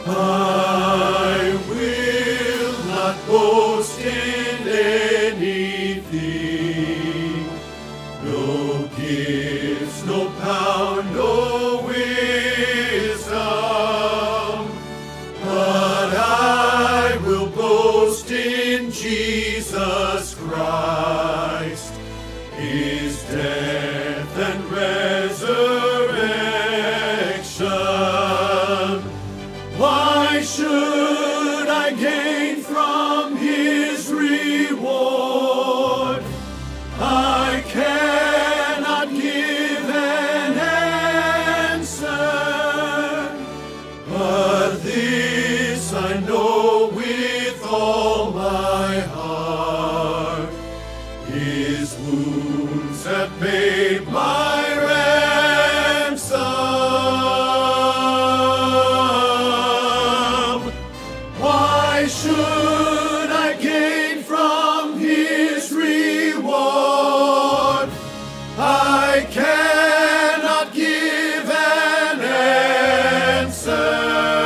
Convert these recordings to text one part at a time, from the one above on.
I will not boast in anything, no gifts, no power, no wisdom, but I will boast in Jesus Christ, His death and resurrection. Why should I gain from His reward? I cannot give an answer, but this I know with all my heart: His wounds have paid my ransom. Why should I gain from His reward? I cannot give an answer,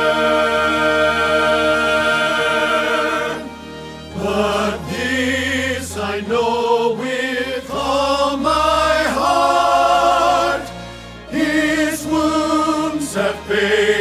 but this I know with all my heart: His wounds have paid